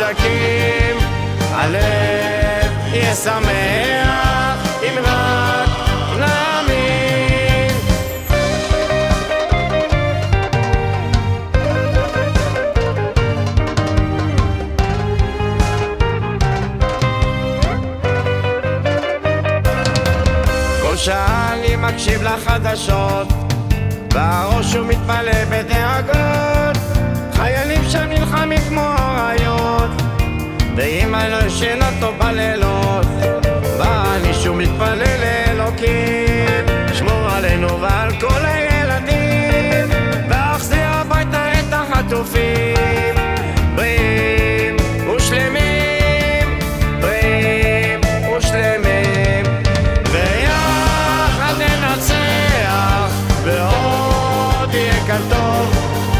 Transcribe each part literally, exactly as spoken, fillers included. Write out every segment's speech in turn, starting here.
חזקים, הלב יהיה שמח אם רק נאמין. כל שעה אני מקשיב לחדשות והראש הוא מתמלא בדאגות, חיילים שם נלחמים כמו אריות ואמא לא ישנה טוב בלילות, ואני שוב מתפלל לאלוקים שמור עלינו ועל כל הילדים ואחזיר הביתה את החטופים בריאים ושלמים, בריאים ושלמים, ויחד ננצח ועוד יהיה כאן טוב,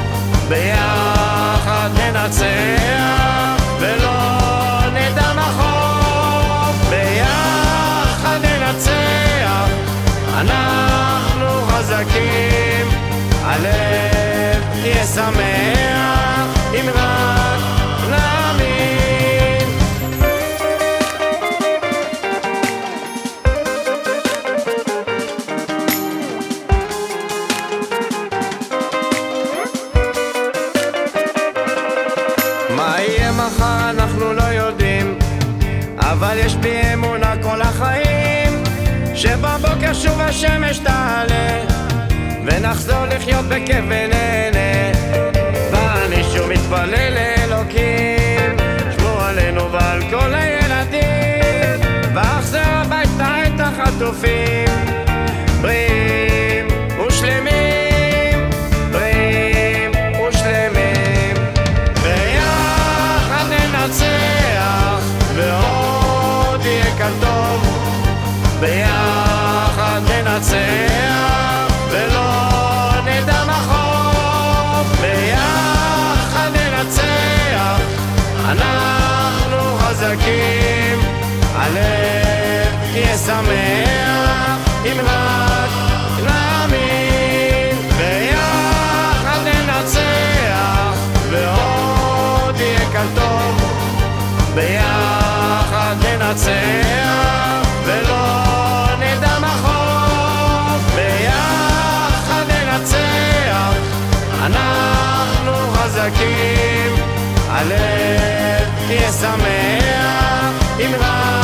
ביחד ננצח ולא נדע מחוב, ביחד ננצח, אנחנו חזקים, הלב יהיה שמח אם רק נאמין. מה יהיה מחר אנחנו לא יודעים, אבל יש בי אמונה כל החיים שבבוקר שוב השמש תעלה ונחזור לחיות בכיף ונהנה, ואני שוב מתפלל לאלוקים שמור עלינו ועל כל הילדים ואחזיר הביתה את החטופים בריאים ושלמים, בריאים ושלמים, ויחד ננצח ועוד יהיה כאן טוב, ביחד ננצח ולא נדע מחוב, ביחד ננצח, אנחנו חזקים, הלב יהיה שמח אם רק נאמין, ביחד ננצח ועוד יהיה כאן טוב, ביחד ננצח ולא נדע מחוב, ביחד ננצח, אנחנו חזקים, הלב יהיה שמח אם רק